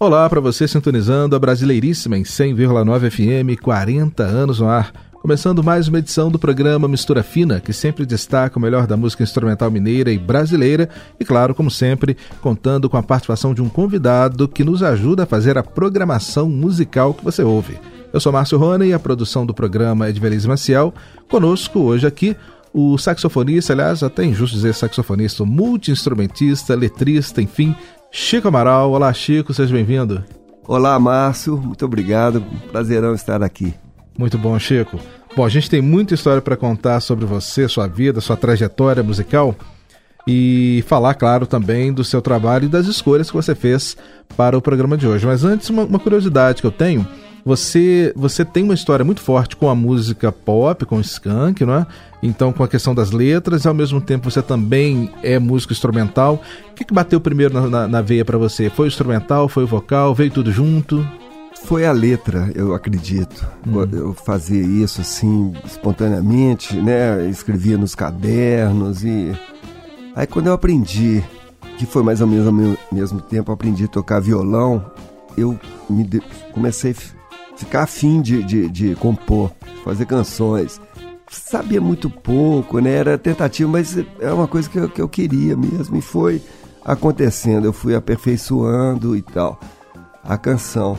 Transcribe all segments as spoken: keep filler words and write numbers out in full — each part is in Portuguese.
Olá para você sintonizando a Brasileiríssima em cem vírgula nove F M, quarenta anos no ar. Começando mais uma edição do programa Mistura Fina, que sempre destaca o melhor da música instrumental mineira e brasileira e, claro, como sempre, contando com a participação de um convidado que nos ajuda a fazer a programação musical que você ouve. Eu sou Márcio Rony e a produção do programa é de Velise Maciel. Conosco hoje aqui o saxofonista, aliás, até injusto dizer saxofonista, multi-instrumentista, letrista, enfim, Chico Amaral. Olá, Chico, seja bem-vindo. Olá, Márcio, muito obrigado, prazerão estar aqui. Muito bom, Chico. Bom, a gente tem muita história para contar sobre você, sua vida, sua trajetória musical e falar, claro, também do seu trabalho e das escolhas que você fez para o programa de hoje. Mas antes, uma, uma curiosidade que eu tenho, você, você tem uma história muito forte com a música pop, com o Skank, não é? Então, com a questão das letras, e ao mesmo tempo você também é músico instrumental. O que, que bateu primeiro na, na, na veia para você? Foi o instrumental, foi o vocal, veio tudo junto? Foi a letra, eu acredito. Hum. Eu fazia isso assim, espontaneamente, né? Escrevia nos cadernos e... Aí quando eu aprendi, que foi mais ou menos ao mesmo tempo, eu aprendi a tocar violão, eu me de... comecei a ficar afim de, de, de compor, fazer canções. Sabia muito pouco, né? Era tentativa, mas é uma coisa que eu, que eu queria mesmo. E foi acontecendo, eu fui aperfeiçoando e tal, a canção.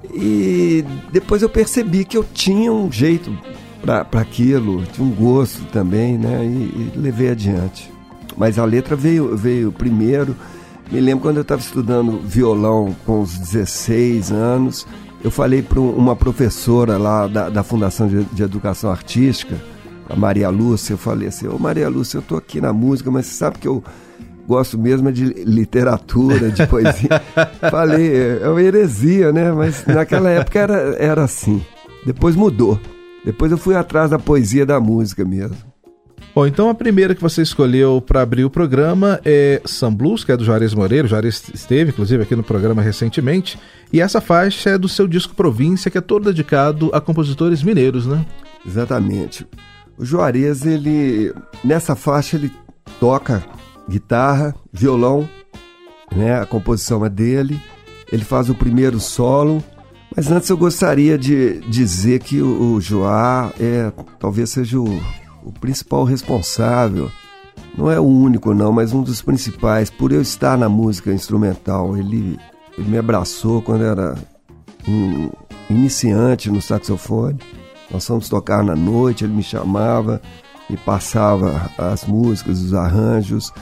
E depois eu percebi que eu tinha um jeito para aquilo, tinha um gosto também, né? E, e levei adiante. Mas a letra veio, veio primeiro. Me lembro quando eu estava estudando violão com uns dezesseis anos, eu falei para uma professora lá da, da Fundação de, de Educação Artística, a Maria Lúcia, eu falei assim, ô Maria Lúcia, eu estou aqui na música, mas você sabe que eu gosto mesmo de literatura, de poesia. Falei, é uma heresia, né? Mas naquela época era, era assim. Depois mudou. Depois eu fui atrás da poesia da música mesmo. Bom, então a primeira que você escolheu para abrir o programa é Sun Blues, que é do Juarez Moreira. O Juarez esteve, inclusive, aqui no programa recentemente. E essa faixa é do seu disco Província, que é todo dedicado a compositores mineiros, né? Exatamente. O Juarez, ele... Nessa faixa, ele toca guitarra, violão, né? A composição é dele. Ele faz o primeiro solo. Mas antes eu gostaria de dizer que o, o Joá é, talvez seja o, o principal responsável. Não é o único não, mas um dos principais. Por eu estar na música instrumental, ele, ele me abraçou quando era um iniciante no saxofone. Nós fomos tocar na noite, ele me chamava, me passava as músicas, os arranjos.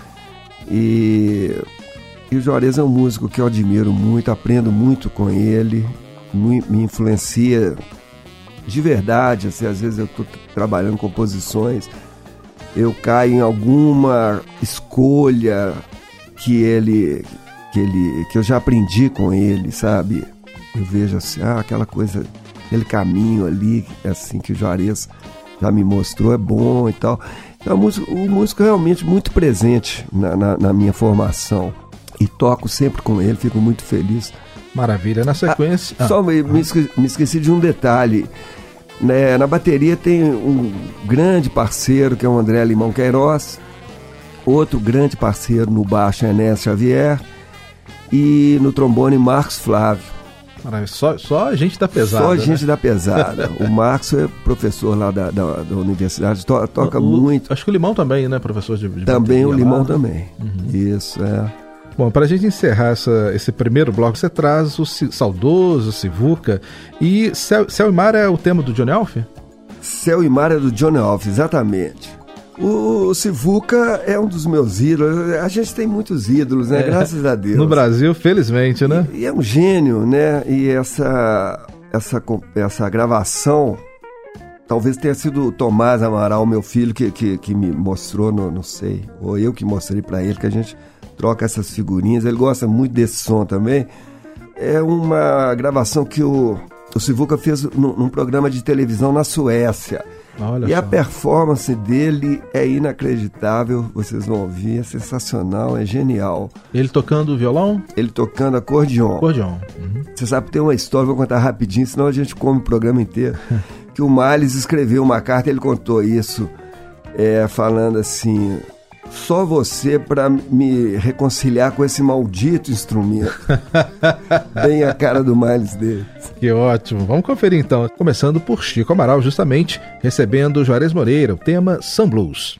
E, e o Juarez é um músico que eu admiro muito, aprendo muito com ele, me, me influencia de verdade. Assim, às vezes eu estou trabalhando composições, eu caio em alguma escolha que ele, que ele, que eu já aprendi com ele, sabe? Eu vejo assim, ah, aquela coisa, aquele caminho ali, assim, que o Juarez já me mostrou, é bom e tal. Então, o músico, o músico é realmente muito presente na, na, na minha formação. E toco sempre com ele, fico muito feliz. Maravilha. Na sequência... Ah, só ah, me, me, esqueci, me esqueci de um detalhe. Né? Na bateria tem um grande parceiro, que é o André Limão Queiroz. Outro grande parceiro no baixo é Enéas Xavier. E no trombone, Marcos Flávio. Só, só a gente da pesada. Só a gente né? da pesada. O Marcos é professor lá da, da, da universidade, to, toca o, muito. Acho que o Limão também, né, professor de, de Também o Limão lá. também. Uhum. Isso, é. Bom, para a gente encerrar essa, esse primeiro bloco, você traz o saudoso Sivuca. E Céu, Céu e Mar é o tema do Johnny Alf? Céu e Mar é do Johnny Alf, exatamente. O Sivuca é um dos meus ídolos. A gente tem muitos ídolos, né? É, graças a Deus. No Brasil, felizmente, né? E, e é um gênio, né? E essa, essa, essa gravação, talvez tenha sido o Tomás Amaral, meu filho, que, que, que me mostrou, no, não sei, ou eu que mostrei para ele, que a gente troca essas figurinhas. Ele gosta muito desse som também. É uma gravação que o, o Sivuca fez num, num programa de televisão na Suécia. Olha e só. A performance dele é inacreditável, vocês vão ouvir, é sensacional, é genial. Ele tocando violão? Ele tocando acordeon. Acordeon. Uhum. Você sabe que tem uma história, vou contar rapidinho, senão a gente come o programa inteiro. Que o Miles escreveu uma carta, ele contou isso, é, falando assim, só você para me reconciliar com esse maldito instrumento. Bem a cara do Miles Davis. Que ótimo. Vamos conferir então. Começando por Chico Amaral, justamente, recebendo Juarez Moreira, o tema Sun Blues.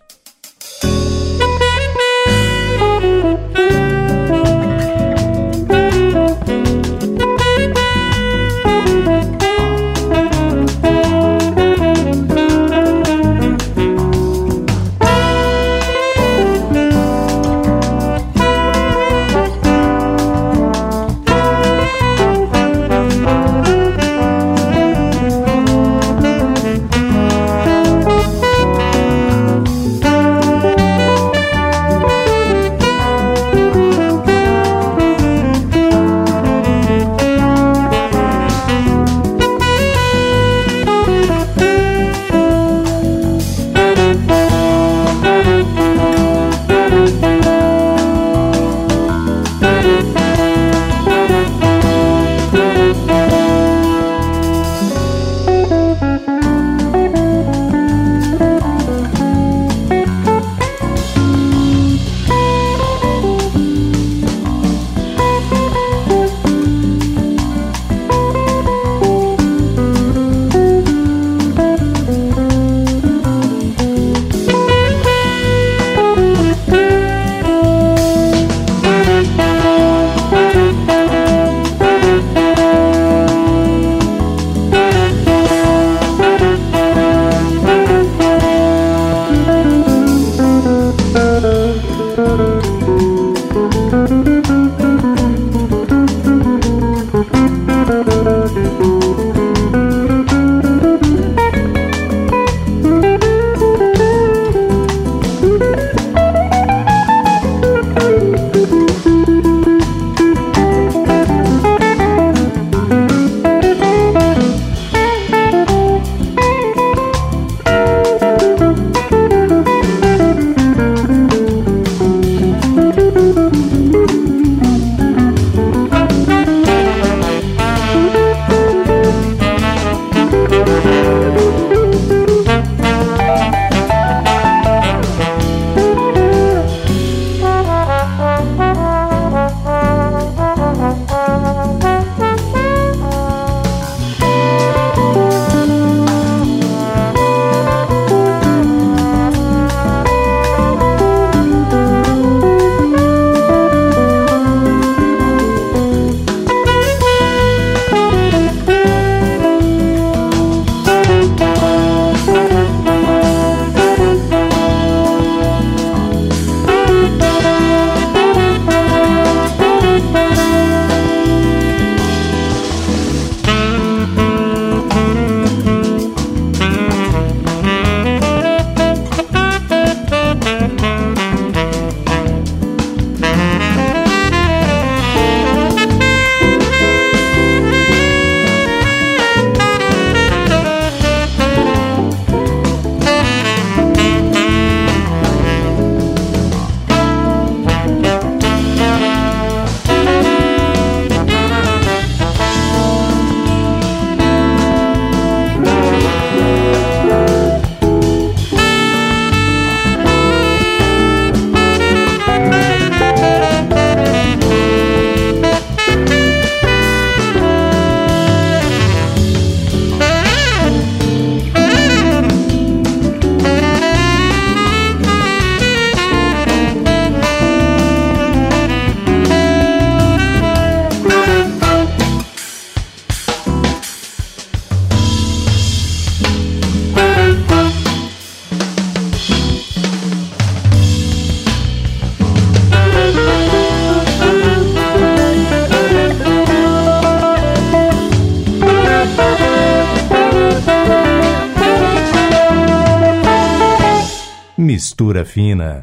Mistura Fina.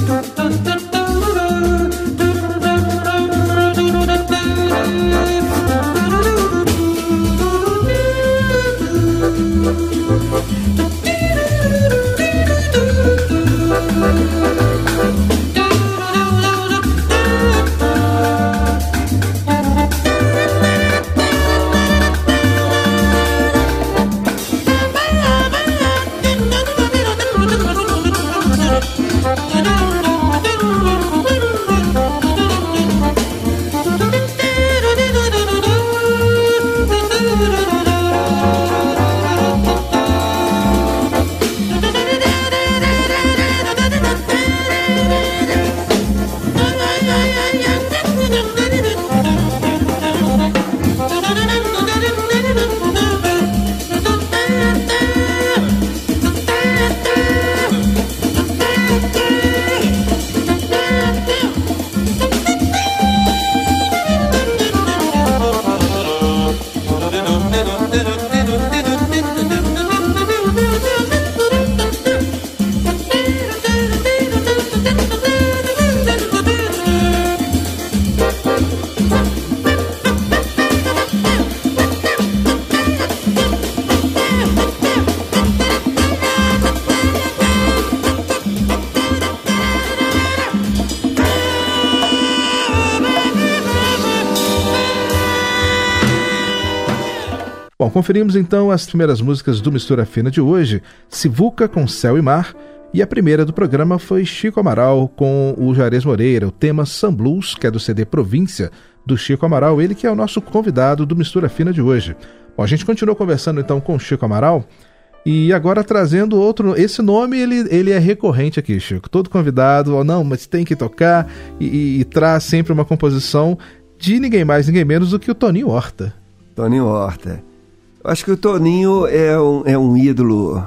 Bom, conferimos então as primeiras músicas do Mistura Fina de hoje, Sivuca com Céu e Mar, e a primeira do programa foi Chico Amaral com o Juarez Moreira, o tema Sun Blues, que é do C D Província, do Chico Amaral, ele que é o nosso convidado do Mistura Fina de hoje. Bom, a gente continuou conversando então com o Chico Amaral, e agora trazendo outro, esse nome ele, ele é recorrente aqui, Chico, todo convidado, ou não, mas tem que tocar, e, e, e traz sempre uma composição de ninguém mais, ninguém menos do que o Toninho Horta. Toninho Horta. Acho que o Toninho é um, é um ídolo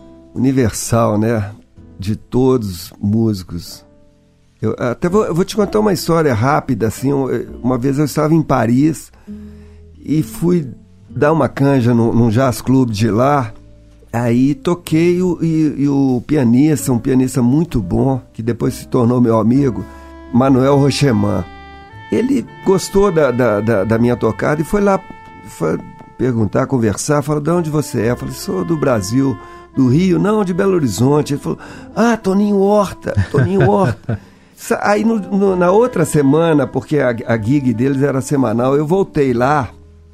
universal, né? De todos os músicos. Eu até vou, eu vou te contar uma história rápida, assim. Uma vez eu estava em Paris e fui dar uma canja no, num jazz club de lá. Aí toquei o, e, e o pianista, um pianista muito bom, que depois se tornou meu amigo, Manuel Rocheman. Ele gostou da, da, da, da minha tocada e foi lá... Foi, perguntar, conversar, falou, de onde você é? Eu falei, sou do Brasil, do Rio, não, de Belo Horizonte. Ele falou, ah, Toninho Horta, Toninho Horta. Aí no, no, na outra semana, porque a, a gig deles era semanal, eu voltei lá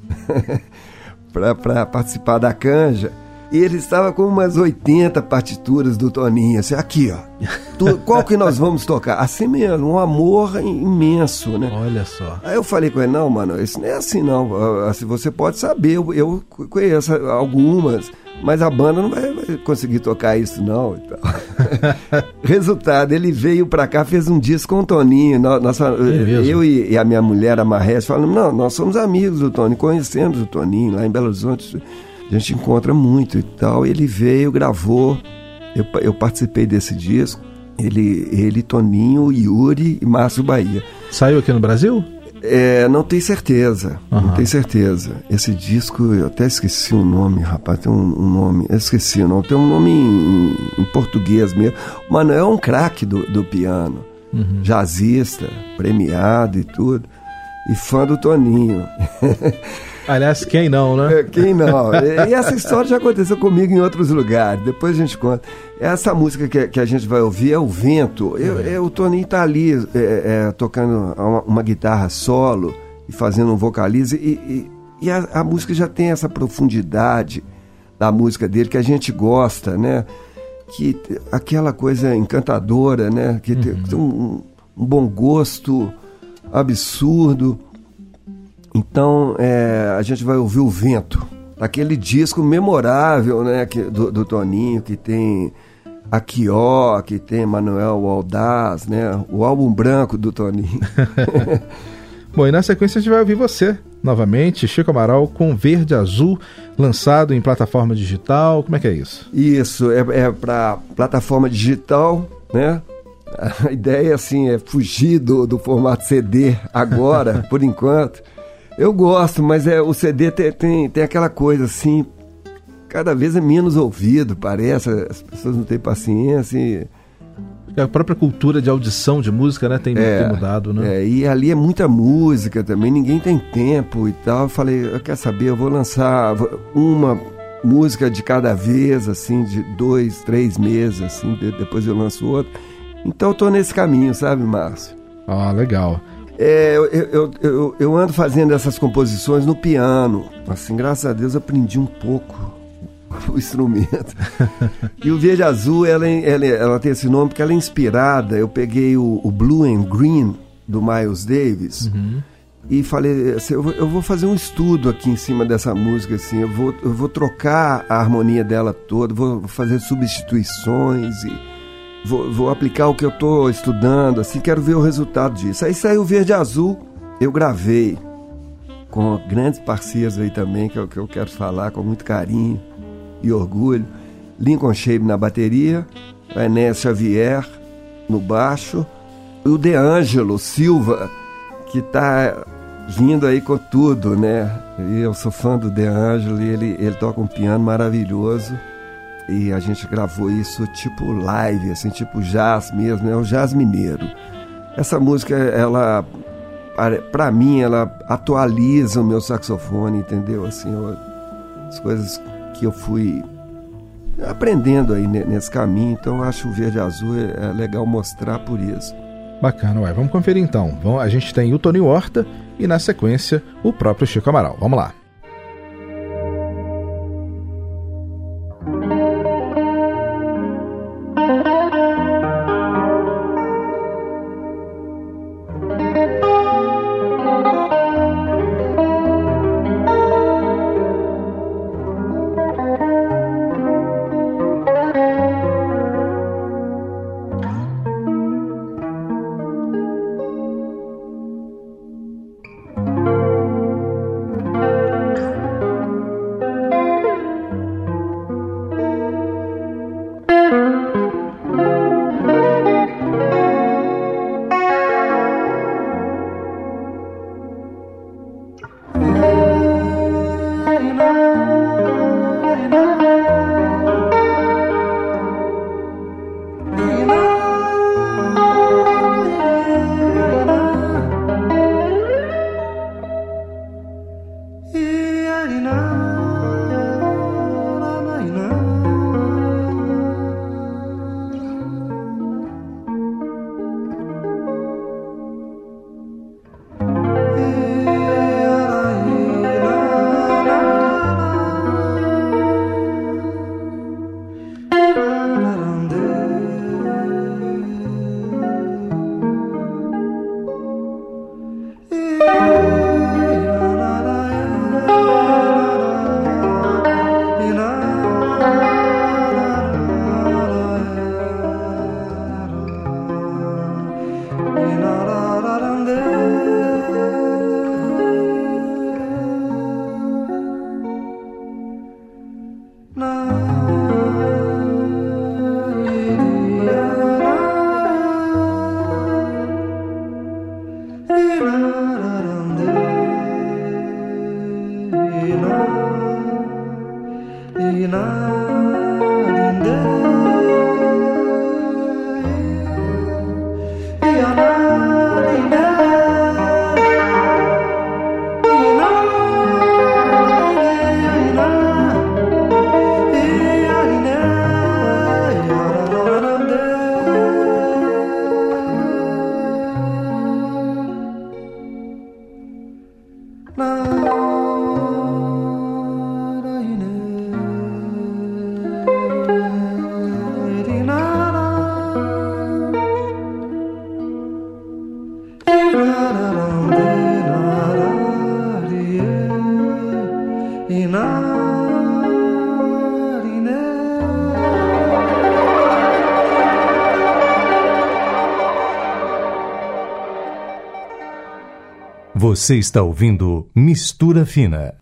para participar da canja, e ele estava com umas oitenta partituras do Toninho, assim, aqui, ó, tu, qual que nós vamos tocar? Assim mesmo, um amor imenso, né? Olha só. Aí eu falei com ele, não, mano, isso não é assim não, assim, você pode saber, eu, eu conheço algumas, mas a banda não vai, vai conseguir tocar isso não. Então. Resultado, ele veio pra cá, fez um disco com o Toninho, nossa, eu e, e a minha mulher, a Marrés, falamos, não, nós somos amigos do Toninho, conhecemos o Toninho lá em Belo Horizonte, a gente encontra muito e tal. Ele veio, gravou, eu, eu participei desse disco, ele, ele, Toninho, Yuri e Márcio Bahia. Saiu aqui no Brasil? É, não tenho certeza, uhum. não tenho certeza. Esse disco, eu até esqueci o nome, rapaz, tem um, um nome, eu esqueci o nome, tem um nome em, em português mesmo. O Manuel é um craque do, do piano, uhum. jazzista, premiado e tudo, e fã do Toninho. Aliás, quem não, né? Quem não? E essa história já aconteceu comigo em outros lugares. Depois a gente conta. Essa música que, que a gente vai ouvir é O Vento. Eu, é. Eu, o Toninho tá ali é, é, tocando uma, uma guitarra solo e fazendo um vocalize. E, e, e a, a música já tem essa profundidade da música dele que a gente gosta, né? Que, aquela coisa encantadora, né? Que uhum. tem, tem um, um bom gosto absurdo. Então, é, a gente vai ouvir O Vento, aquele disco memorável, né, que, do, do Toninho, que tem Aquió, que tem Manuel Aldaz, né, o álbum branco do Toninho. Bom, e na sequência a gente vai ouvir você, novamente, Chico Amaral com Verde Azul, lançado em plataforma digital, como é que é isso? Isso, é, é para plataforma digital, né? A ideia, assim, é fugir do, do formato C D agora, por enquanto. Eu gosto, mas é, o C D tem, tem, tem aquela coisa assim, cada vez é menos ouvido, parece, as pessoas não têm paciência. E A própria cultura de audição de música, né, tem, É, tem mudado, né? É, e ali é muita música também, ninguém tem tempo e tal. Eu falei, eu quero saber, eu vou lançar uma música de cada vez, assim, de dois, três meses, assim, de, depois eu lanço outra. Então eu tô nesse caminho, sabe, Márcio? Ah, legal. É, eu, eu, eu, eu ando fazendo essas composições no piano. Assim, graças a Deus, eu aprendi um pouco o instrumento. E o Verde Azul, ela, ela, ela tem esse nome porque ela é inspirada. Eu peguei o, o Blue and Green do Miles Davis, uhum, e falei assim, eu, vou, eu vou fazer um estudo aqui em cima dessa música, assim, eu vou, eu vou trocar a harmonia dela toda, vou fazer substituições e vou, vou aplicar o que eu estou estudando, assim, quero ver o resultado disso. Aí saiu o Verde Azul, eu gravei com grandes parceiros aí também, que eu, que eu quero falar com muito carinho e orgulho. Lincoln Shape na bateria, a Enéas Xavier no baixo, e o De Angelo Silva, que está vindo aí com tudo, né? E eu sou fã do De Angelo, e ele, ele toca um piano maravilhoso, e a gente gravou isso tipo live, assim, tipo jazz mesmo, é um jazz mineiro. Essa música, ela, para mim, ela atualiza o meu saxofone, entendeu? Assim, eu, as coisas que eu fui aprendendo aí nesse caminho, então eu acho o Verde Azul é, é legal mostrar por isso. Bacana, ué. Vamos conferir então. Vamos, a gente tem o Tony Horta e na sequência o próprio Chico Amaral. Vamos lá. Você está ouvindo Mistura Fina.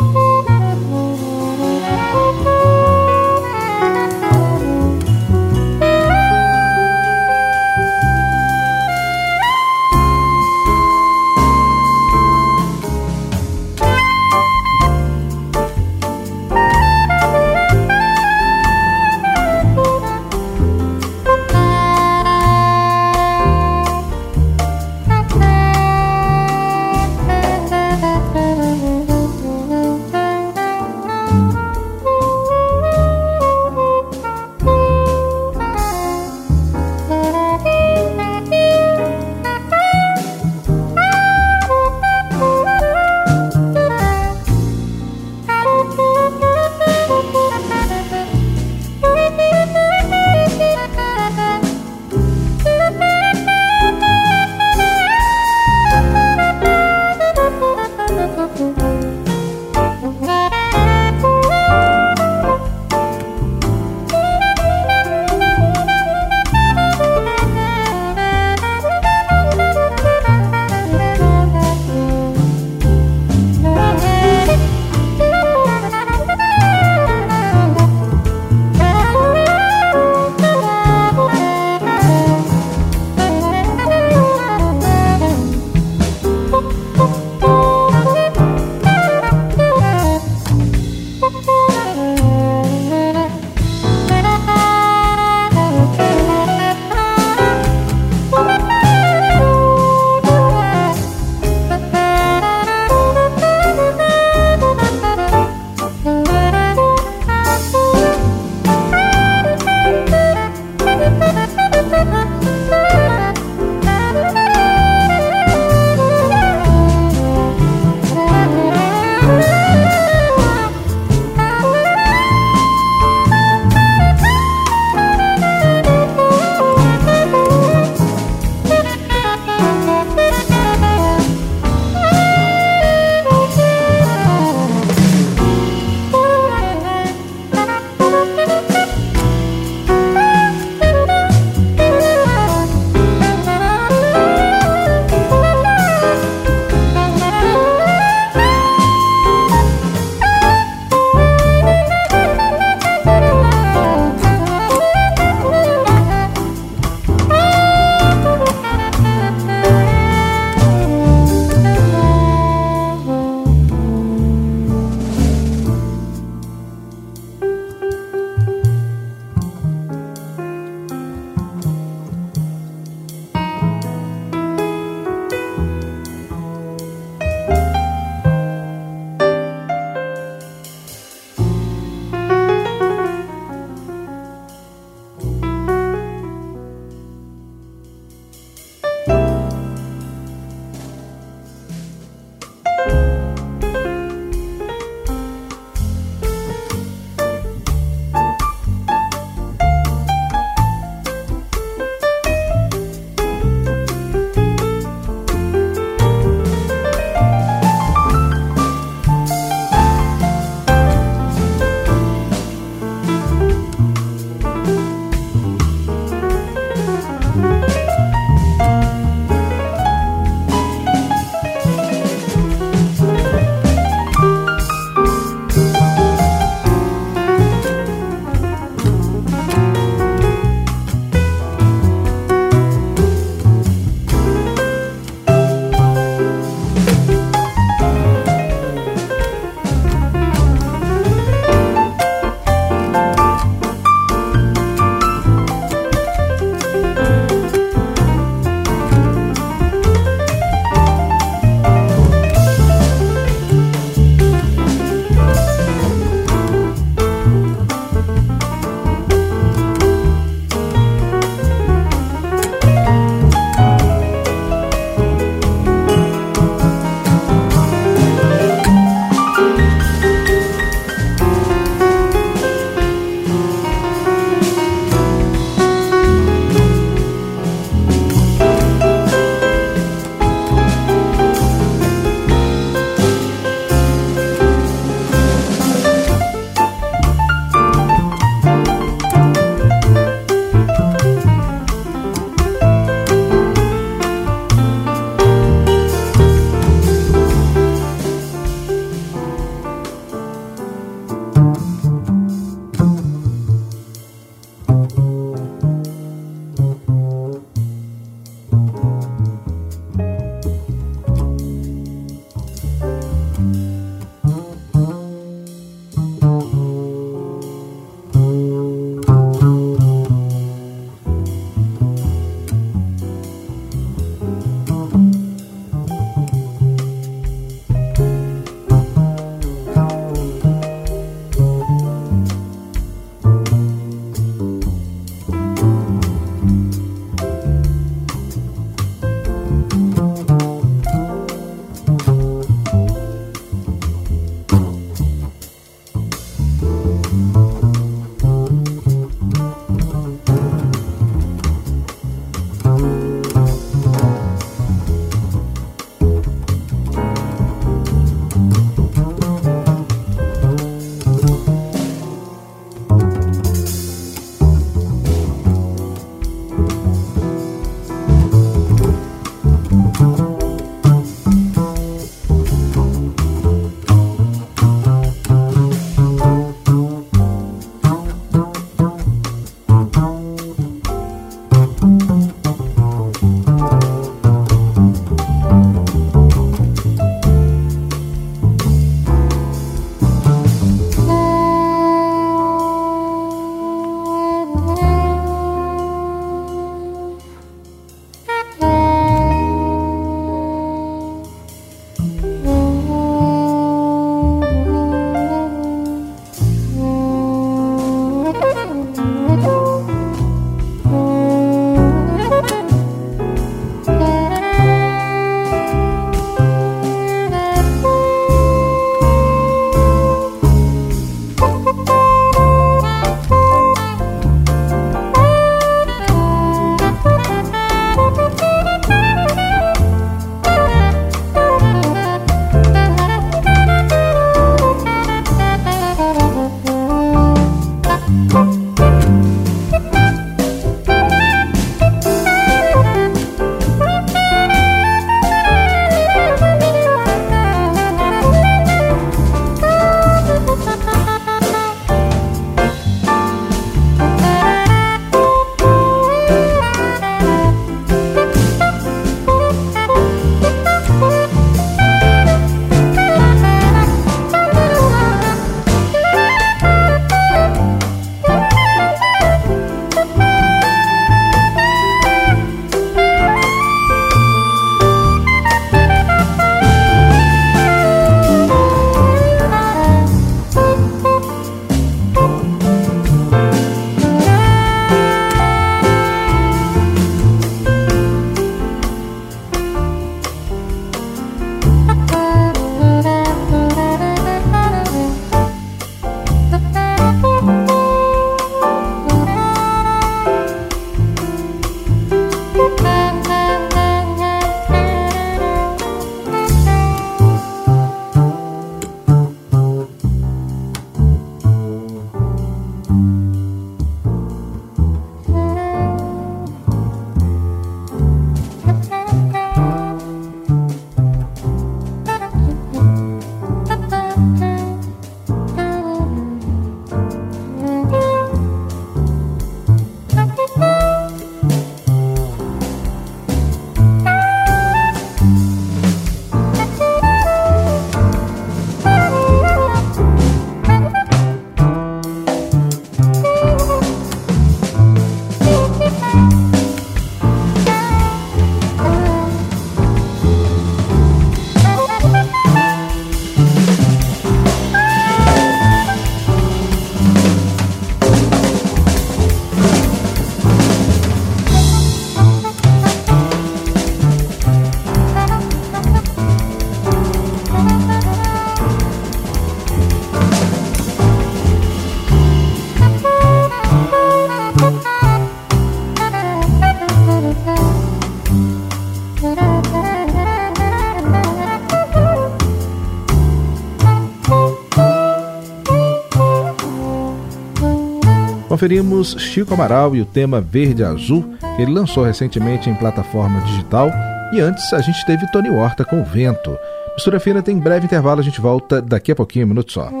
conferimos Chico Amaral e o tema Verde Azul, que ele lançou recentemente em plataforma digital. E antes a gente teve Tony Horta com O Vento. Mistura Fina tem breve intervalo, a gente volta daqui a pouquinho, um minuto só.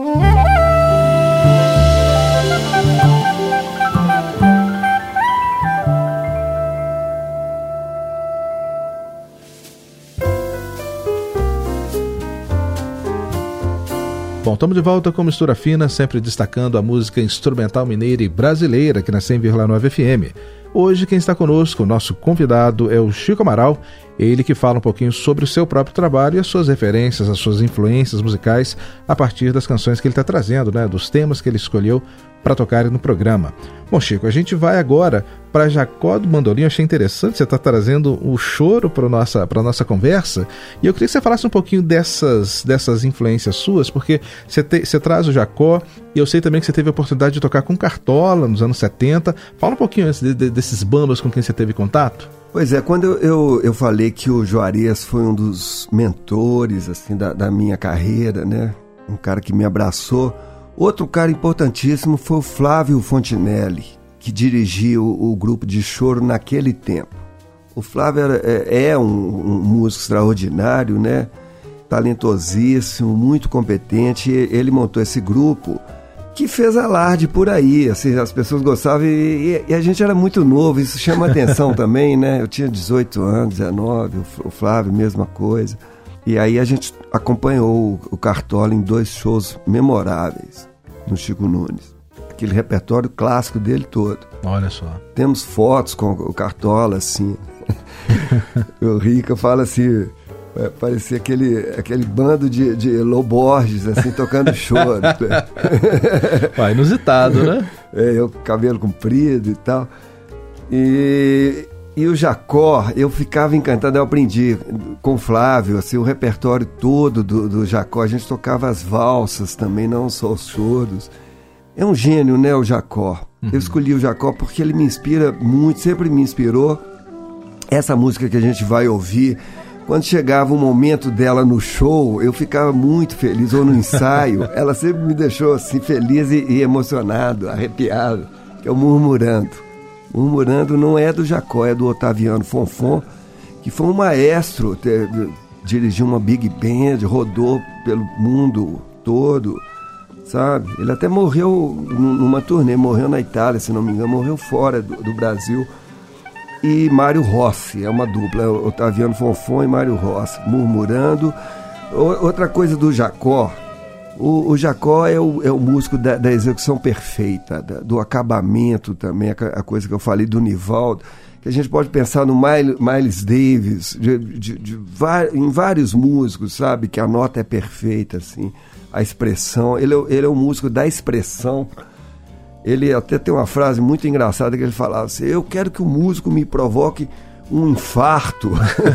Bom, estamos de volta com Mistura Fina, sempre destacando a música instrumental mineira e brasileira aqui na cem vírgula nove F M. Hoje quem está conosco, o nosso convidado, é o Chico Amaral, ele que fala um pouquinho sobre o seu próprio trabalho e as suas referências, as suas influências musicais a partir das canções que ele está trazendo, né, dos temas que ele escolheu para tocar no programa. Bom, Chico, a gente vai agora para Jacó do Bandolim. Eu achei interessante, você está trazendo o choro para a nossa, para nossa conversa, e eu queria que você falasse um pouquinho dessas, dessas influências suas, porque você, te, você traz o Jacó, e eu sei também que você teve a oportunidade de tocar com Cartola nos anos setenta. Fala um pouquinho antes de, de, desses bambas com quem você teve contato. Pois é, quando eu, eu, eu falei que o Juarez foi um dos mentores assim, da, da minha carreira, né? Um cara que me abraçou. Outro cara importantíssimo foi o Flávio Fontinelli, que dirigia o, o grupo de choro naquele tempo. O Flávio era, é, é um, um músico extraordinário, né? Talentosíssimo, muito competente. Ele montou esse grupo que fez alarde por aí, assim, as pessoas gostavam e, e a gente era muito novo, isso chama atenção também, né? Eu tinha dezoito anos, dezenove, o Flávio, mesma coisa. E aí a gente acompanhou o Cartola em dois shows memoráveis no Chico Nunes. Aquele repertório clássico dele todo. Olha só. Temos fotos com o Cartola, assim. O Rica fala assim, parecia aquele, aquele bando de, de Loborges, assim, tocando choro. Ué, inusitado, né? É, eu cabelo comprido e tal. E... E o Jacó, eu ficava encantado, eu aprendi com o Flávio, assim, o repertório todo do, do Jacó. A gente tocava as valsas também, não só os choros. É um gênio, né, o Jacó? Uhum. Eu escolhi o Jacó porque ele me inspira muito, sempre me inspirou. Essa música que a gente vai ouvir, quando chegava o momento dela no show, eu ficava muito feliz, ou no ensaio. Ela sempre me deixou assim, feliz e, e emocionado, arrepiado, que é o Murmurando. Murmurando não é do Jacó, é do Otaviano Fonfon, que foi um maestro, te, dirigiu uma big band, rodou pelo mundo todo, sabe? Ele até morreu numa turnê, morreu na Itália, se não me engano, morreu fora do, do Brasil. E Mário Rossi, é uma dupla, é Otaviano Fonfon e Mário Rossi, Murmurando. O, outra coisa do Jacó, O, o Jacó é o, é o músico da, da execução perfeita, da, do acabamento também, a, a coisa que eu falei do Nivaldo, que a gente pode pensar no Miles, Miles Davis, de, de, de, de, em vários músicos, sabe, que a nota é perfeita, assim, a expressão, ele, ele é um músico da expressão. Ele até tem uma frase muito engraçada que ele falava assim, eu quero que o músico me provoque um infarto.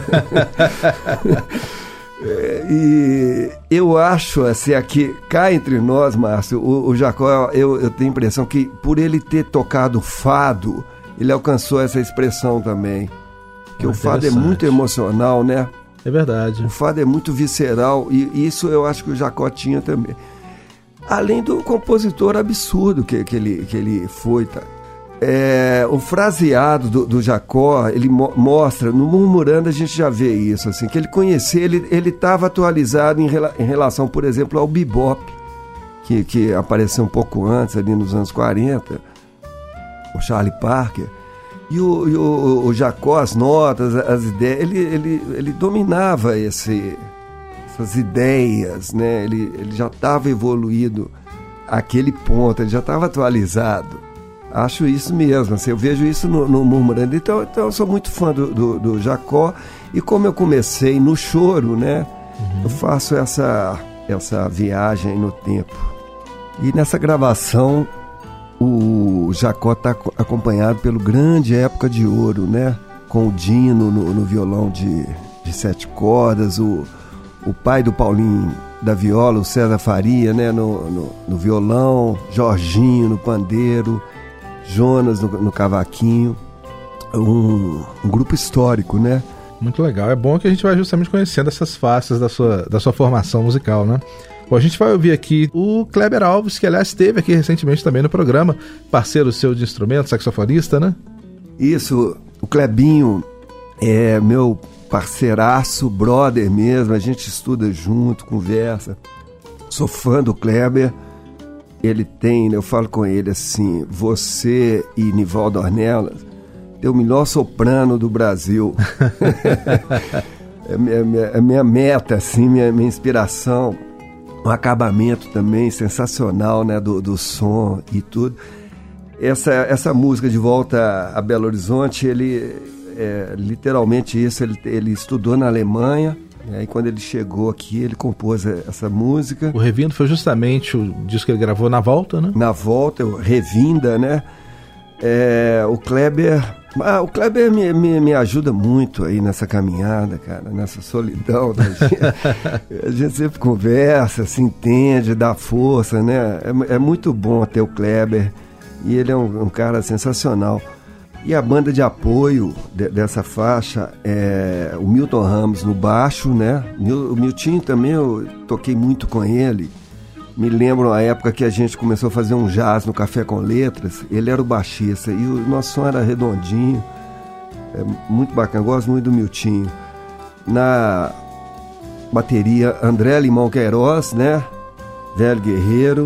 É, e eu acho, assim, aqui, cá entre nós, Márcio, o, o Jacó, eu, eu tenho a impressão que por ele ter tocado fado, ele alcançou essa expressão também. Que ah, o fado é muito emocional, né? É verdade. O fado é muito visceral e isso eu acho que o Jacó tinha também. Além do compositor absurdo que, que, ele, que ele foi, tá? É, o fraseado do, do Jacó, ele mo- mostra, no Murmurando a gente já vê isso, assim, que ele conhecia, ele estava atualizado em, rela- em relação, por exemplo, ao bebop, que, que apareceu um pouco antes, ali nos anos quarenta, o Charlie Parker, e o, e o, o Jacó, as notas, as ideias, ele, ele, ele dominava esse, essas ideias, né? ele, ele já estava evoluído àquele ponto, ele já estava atualizado. Acho isso mesmo, assim, eu vejo isso no, no Murmurando. Então, então eu sou muito fã do, do, do Jacó. E como eu comecei no choro, né? Uhum. Eu faço essa, essa viagem no tempo. E nessa gravação, o Jacó está acompanhado pelo grande Época de Ouro, né? Com o Dino no, no violão de, de sete cordas, o, o pai do Paulinho da viola, o César Faria, né? No, no, no violão, Jorginho no pandeiro, Jonas no, no cavaquinho, um, um grupo histórico, né? Muito legal, é bom que a gente vai justamente conhecendo essas faces da sua, da sua formação musical, né? Bom, a gente vai ouvir aqui o Kleber Alves, que aliás esteve aqui recentemente também no programa, parceiro seu de instrumento, saxofonista, né? Isso, o Klebinho é meu parceiraço, brother mesmo, a gente estuda junto, conversa. Sou fã do Kleber. Ele tem, eu falo com ele assim, você e Nivaldo Ornelas tem o melhor soprano do Brasil. É minha, minha, é minha meta, assim, minha, minha inspiração. Um acabamento também sensacional, né, do, do som e tudo. Essa, essa música De Volta a Belo Horizonte, ele, é, literalmente isso, ele, ele estudou na Alemanha. E aí quando ele chegou aqui, ele compôs essa música. O Revindo foi justamente o disco que ele gravou na volta, né? Na volta, Revinda, né? É, o Kleber... Ah, o Kleber me, me, me ajuda muito aí nessa caminhada, cara, nessa solidão da gente. A gente sempre conversa, se entende, dá força, né? É, é muito bom ter o Kleber e ele é um, um cara sensacional. E a banda de apoio de, dessa faixa é o Milton Ramos no baixo, né? O Miltinho também, eu toquei muito com ele. Me lembro a época que a gente começou a fazer um jazz no Café com Letras. Ele era o baixista e o nosso som era redondinho. É muito bacana, eu gosto muito do Miltinho. Na bateria, André Limão Queiroz, né? Velho guerreiro.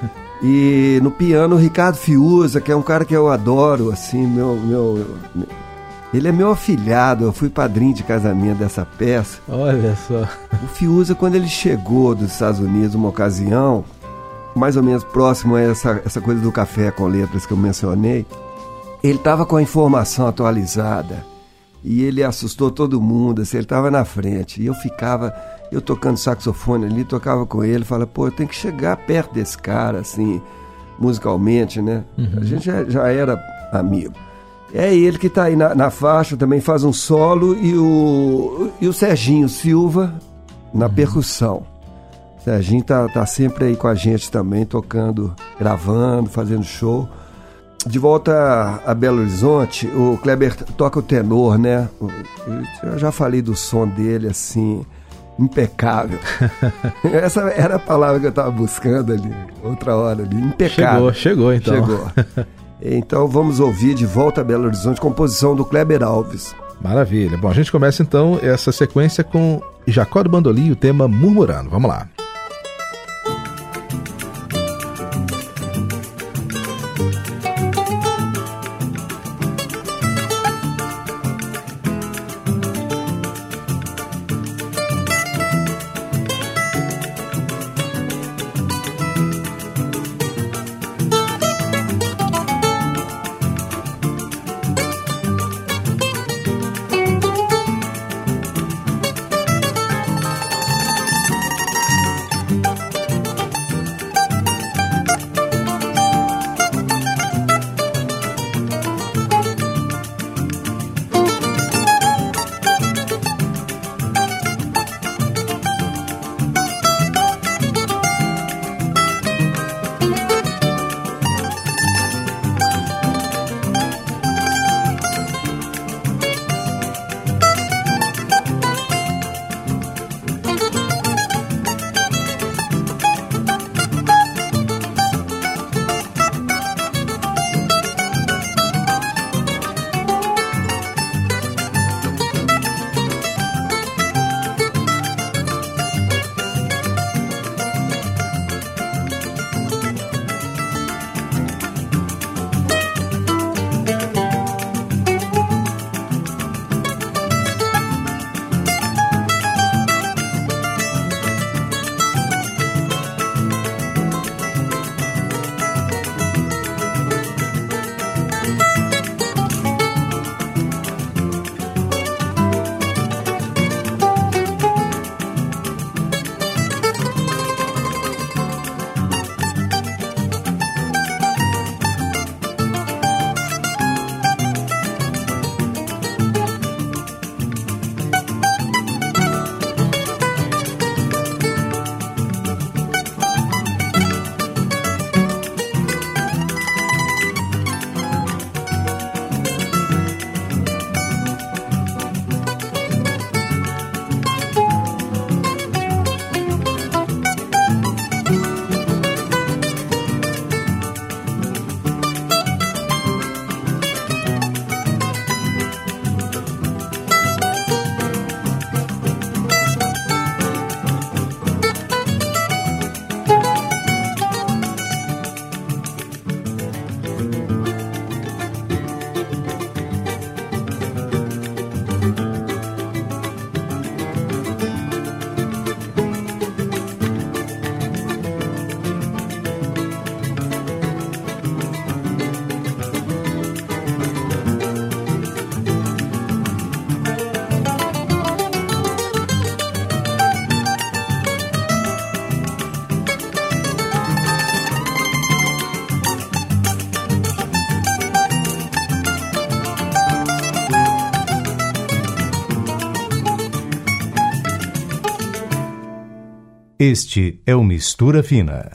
E no piano, Ricardo Fiuza, que é um cara que eu adoro, assim, meu, meu, meu... Ele é meu afilhado, eu fui padrinho de casamento dessa peça. Olha só. O Fiuza, quando ele chegou dos Estados Unidos, uma ocasião, mais ou menos próximo a essa, essa coisa do Café com Letras que eu mencionei, ele estava com a informação atualizada e ele assustou todo mundo, assim, ele estava na frente. E eu ficava, eu tocando saxofone ali, tocava com ele, falava, pô, eu tenho que chegar perto desse cara, assim, musicalmente, né? Uhum. A gente já, já era amigo. É ele que está aí na, na faixa, também faz um solo, e o, e o Serginho Silva na uhum. percussão. O Serginho tá, tá sempre aí com a gente também, tocando, gravando, fazendo show. De volta a, a Belo Horizonte, o Kleber toca o tenor, né? Eu já falei do som dele, assim, impecável. Essa era a palavra que eu estava buscando ali, outra hora ali, impecável. Chegou, chegou então. Chegou. Então vamos ouvir De Volta a Belo Horizonte, composição do Kleber Alves. Maravilha. Bom, a gente começa então essa sequência com Jacó do Bandolim e o tema Murmurando. Vamos lá. Este é o Mistura Fina.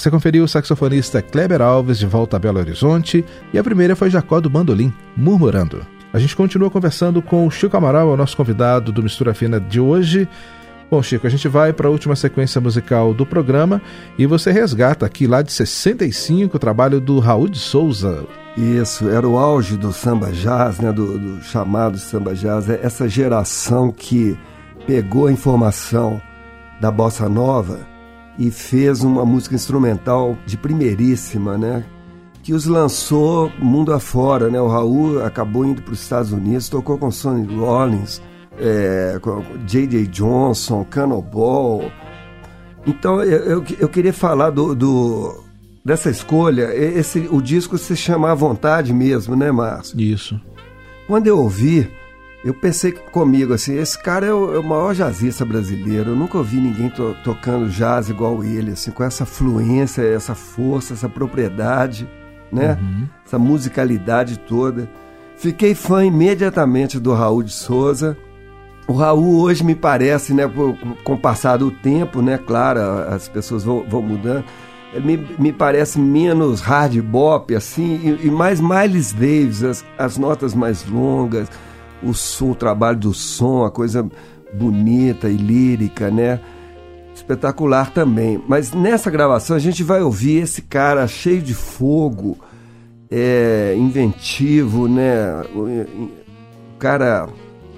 Você conferiu o saxofonista Kleber Alves de volta a Belo Horizonte e a primeira foi Jacó do Bandolim, Murmurando. A gente continua conversando com o Chico Amaral, o nosso convidado do Mistura Fina de hoje. Bom, Chico, a gente vai para a última sequência musical do programa e você resgata aqui lá de sessenta e cinco o trabalho do Raul de Souza. Isso, era o auge do samba jazz, né, do, do chamado samba jazz, essa geração que pegou a informação da bossa nova e fez uma música instrumental de primeiríssima, né, que os lançou mundo afora, né? O Raul acabou indo para os Estados Unidos, tocou com Sonny Rollins, é, com J J Johnson, Cannonball. Então eu, eu, eu queria falar do, do, dessa escolha. Esse, o disco se chama À Vontade mesmo, né, Márcio? Isso. Quando eu ouvi, eu pensei comigo assim, esse cara é o, é o maior jazzista brasileiro. Eu nunca ouvi ninguém to, tocando jazz igual ele, assim, com essa fluência, essa força, essa propriedade, né? Uhum. Essa musicalidade toda. Fiquei fã imediatamente do Raul de Souza. O Raul hoje me parece, né, com o passar do tempo, né, claro, as pessoas vão, vão mudando, me, me parece menos hard bop, assim, e, e mais Miles Davis, as, as notas mais longas, o som, o trabalho do som, a coisa bonita e lírica, né, espetacular também. Mas nessa gravação a gente vai ouvir esse cara cheio de fogo, é, inventivo, né, o, o cara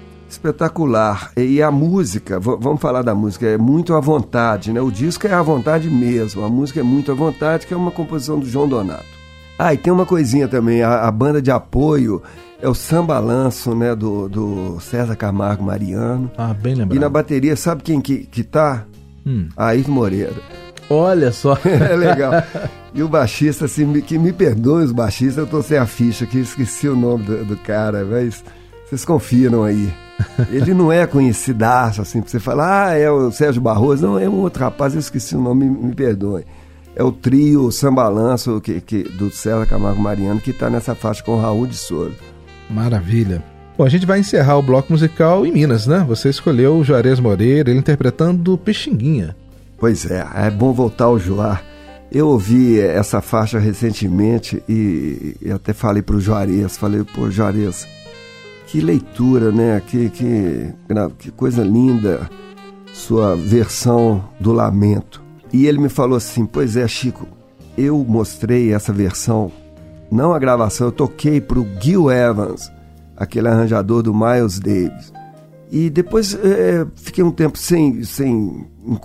espetacular. E a música, v- vamos falar da música, é muito à vontade, né? O disco é à vontade mesmo, a música é muito à vontade, que é uma composição do João Donato. Ah, e tem uma coisinha também, a, a banda de apoio é o Sambalanço, né, do, do César Camargo Mariano. Ah, bem lembrado. E na bateria, sabe quem que, que tá? Hum. Ayrton Moreira. Olha só. É legal. E o baixista, assim, me, que me perdoe os baixistas, eu tô sem a ficha aqui, esqueci o nome do, do cara, mas vocês confiram aí. Ele não é conhecidaço, assim, pra você falar, ah, é o Sérgio Barroso. Não, é um outro rapaz, eu esqueci o nome, me, me perdoe. É o trio Sambalanço que, que, do César Camargo Mariano, que tá nessa faixa com o Raul de Souza. Maravilha. Bom, a gente vai encerrar o bloco musical em Minas, né? Você escolheu o Juarez Moreira, ele interpretando Pixinguinha. Pois é, é bom voltar ao Joá. Eu ouvi essa faixa recentemente e, e até falei pro Juarez, falei, pô, Juarez, que leitura, né? Que, que, que coisa linda sua versão do Lamento. E ele me falou assim, pois é, Chico, eu mostrei essa versão, não a gravação, eu toquei pro Gil Evans, aquele arranjador do Miles Davis. E depois é, fiquei um tempo sem, sem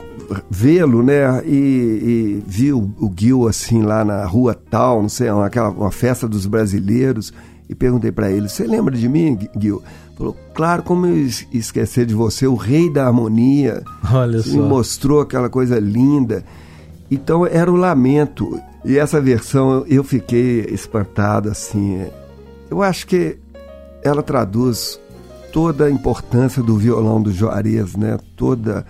vê-lo, né? E, e vi o, o Gil assim lá na rua tal, não sei, uma, aquela, uma festa dos brasileiros. E perguntei para ele, você lembra de mim, Gil? Falou, claro, como eu esquecer de você, o rei da harmonia. Olha você só. Me mostrou aquela coisa linda. Então era o Lamento. E essa versão eu fiquei espantado, assim. Eu acho que ela traduz toda a importância do violão do Juarez, né? Toda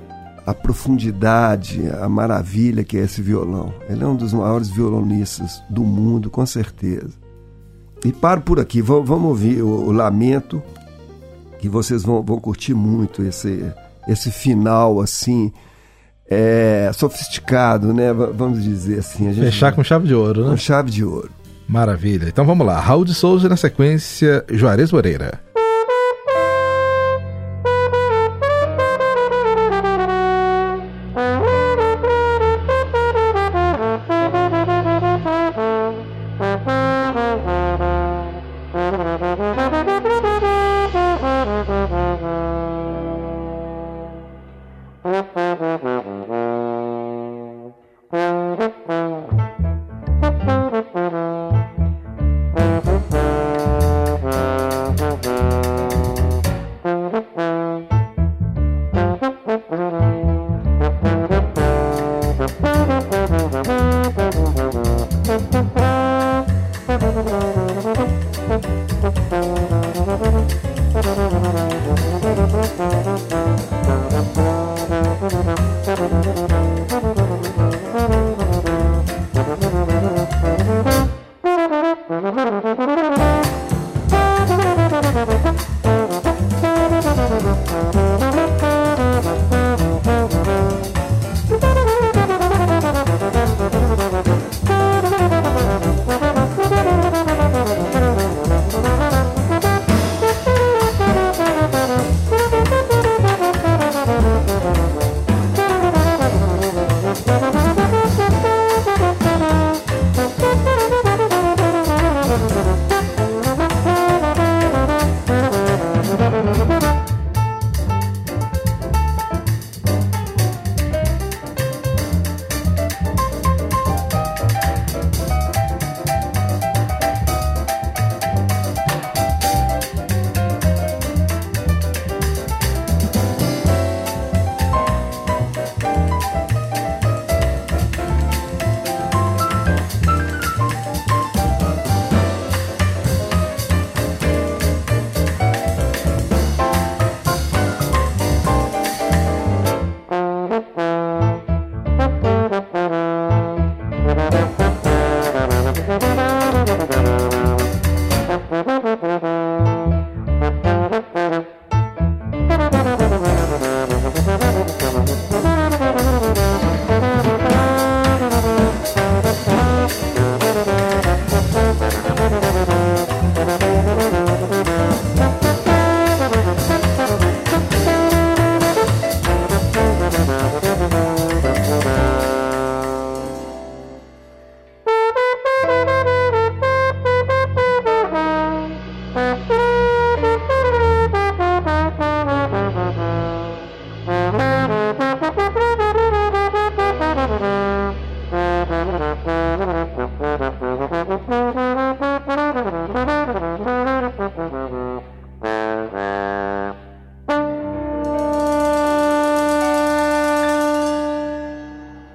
a profundidade, a maravilha que é esse violão. Ele é um dos maiores violonistas do mundo, com certeza. E paro por aqui, v- vamos ouvir o, o Lamento, que vocês vão, vão curtir muito esse, esse final, assim, é, sofisticado, né? V- vamos dizer assim. A gente Fechar vai, com chave de ouro, né? com chave de ouro. Maravilha. Então vamos lá. Raul de Souza na sequência, Juarez Moreira. Thank you.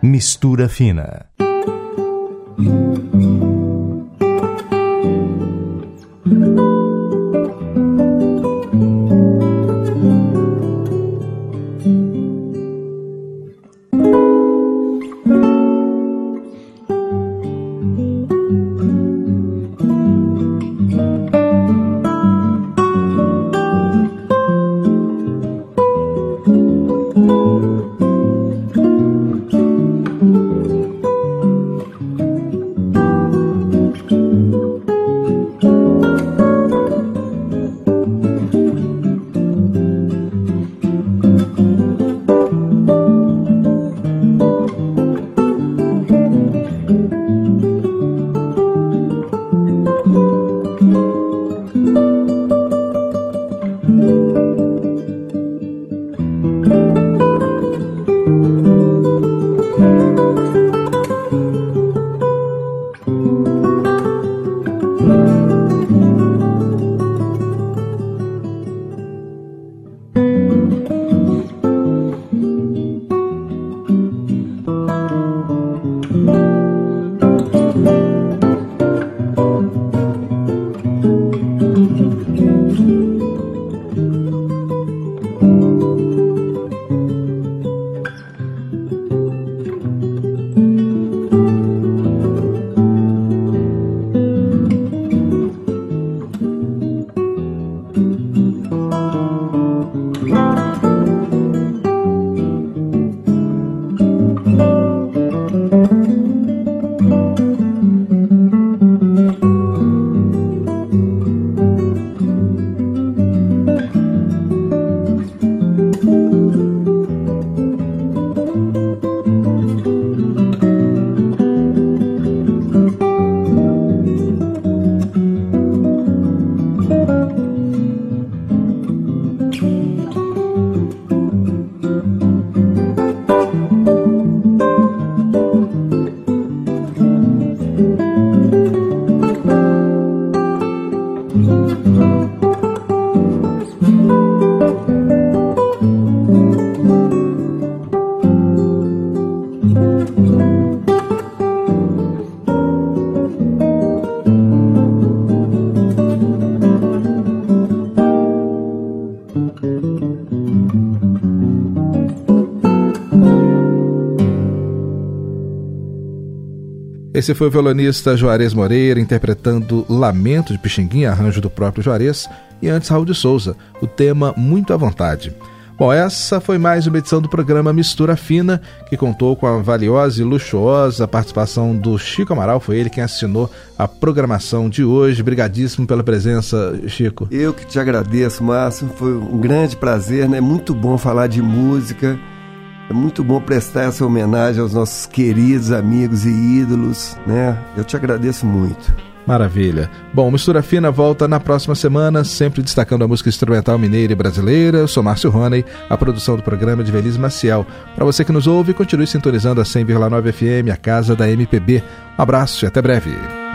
Mistura Fina. Esse foi o violonista Juarez Moreira interpretando Lamento de Pixinguinha, arranjo do próprio Juarez, e antes Raul de Souza, o tema Muito à Vontade. Bom, essa foi mais uma edição do programa Mistura Fina, que contou com a valiosa e luxuosa participação do Chico Amaral. Foi ele quem assinou a programação de hoje. Brigadíssimo pela presença, Chico. Eu que te agradeço, Márcio. Foi um grande prazer, né? Muito bom falar de música. É muito bom prestar essa homenagem aos nossos queridos amigos e ídolos, né? Eu te agradeço muito. Maravilha. Bom, Mistura Fina volta na próxima semana, sempre destacando a música instrumental mineira e brasileira. Eu sou Márcio Roney, a produção do programa de Velise Maciel. Para você que nos ouve, continue sintonizando a cem vírgula nove F M, a casa da M P B. Um abraço e até breve.